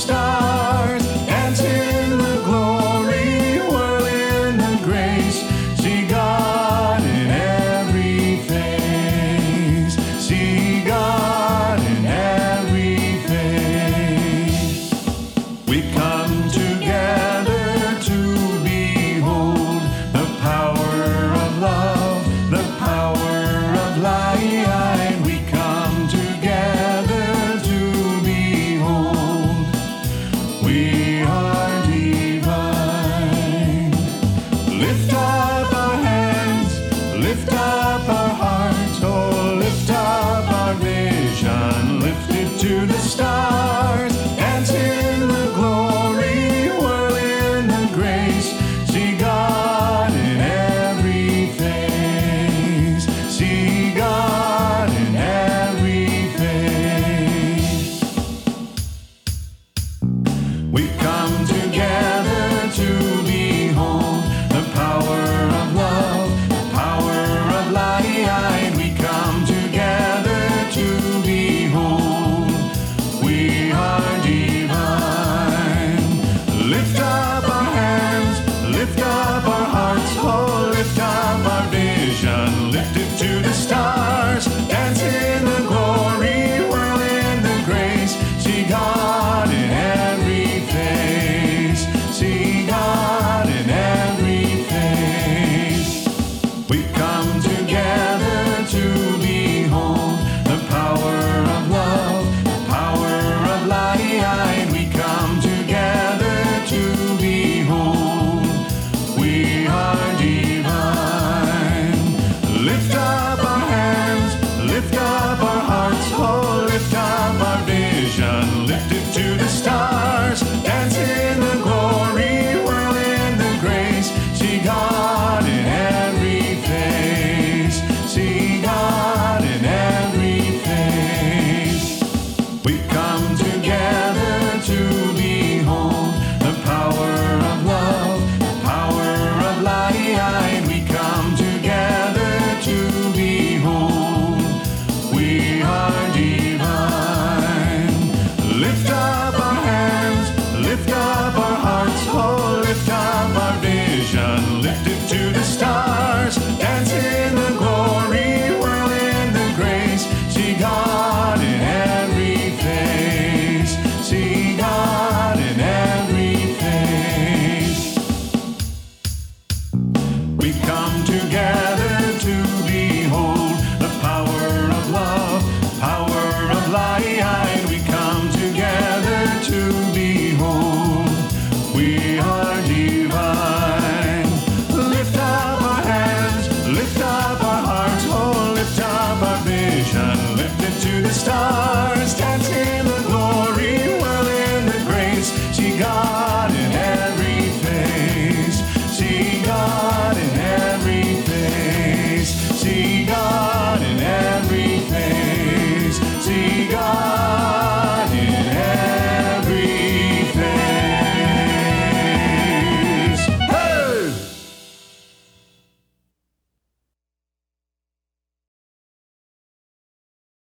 stars, dance in the glory, whirl in the grace. See God in every face. See God in every face. We come together to behold the power of love, the power of light. We come together to behold. We are divine. Lift up our hands, lift up our hearts, oh, lift up our vision, lift it to the stars. Dance in the glory, whirl in the grace. See God in every face. See God in every face. We come together to behold the power of love, the power of light. We come together to behold. We are divine. Lift up our hands, lift up our hearts, oh, lift up our vision, lift it to the stars. Dance in the glory, whirl in the grace. See God in every face. See God in every face. We come together to behold the power of love, the power of light. We come together to behold. We are divine. Lift up our hands, lift up our hearts, oh, lift up our vision, lift it to the stars.